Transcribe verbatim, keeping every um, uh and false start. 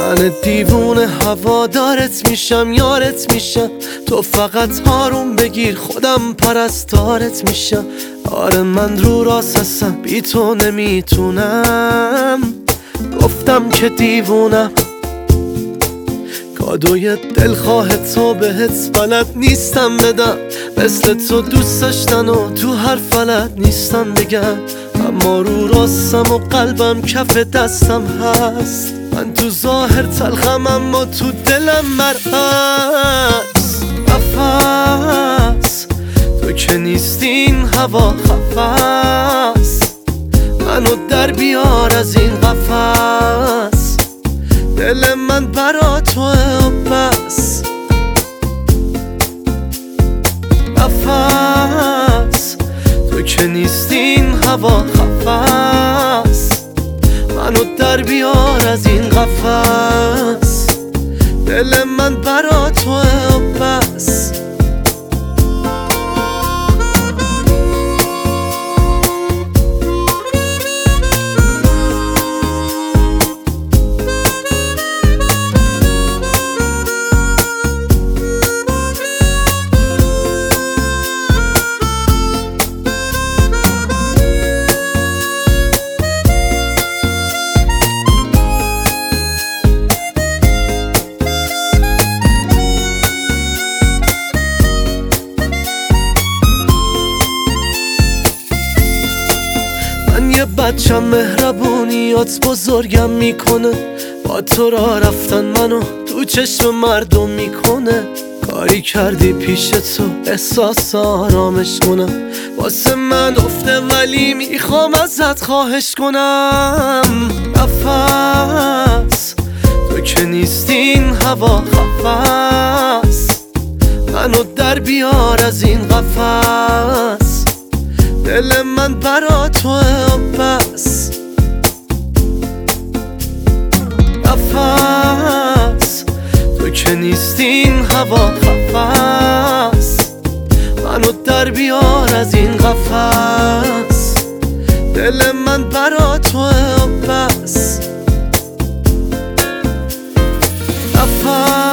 من دیوونه هوادارت میشم، یارت میشم، تو فقط آروم بگیر خودم پرستارت میشم. آره من رو راست هستم، بی تو نمیتونم، گفتم که دیوونم. کادوی دلخواه تو بهت بلد نیستم بدم، مثل تو دوست داشتن و تو هر فلت نیستم بگم. اما رو راستم و قلبم کف دستم هست، من تو ظاهر تلخم اما تو دلم مرهست. نفس تو که نیستین هوا خفست، منو در بیار از این قفس، دل من برا توه و بس. نفس تو که نیستین هوا خفست، منو در بیار از این قفس، دل من برا توه و بس. یه بچم مهربونیات بزرگم میکنه، با تو را رفتن منو تو چشم مردم میکنه. کاری کردی پیش تو احساس آرامش کنم، واسه من افته ولی میخوام ازت خواهش کنم. نفس تو که نیستین هوا خفست، منو در بیار از این قفس، دل من برا توه و بس. نفس تو که نیستین هوا خفست، منو در بیار از این قفس، دل من برا توه و بس. نفس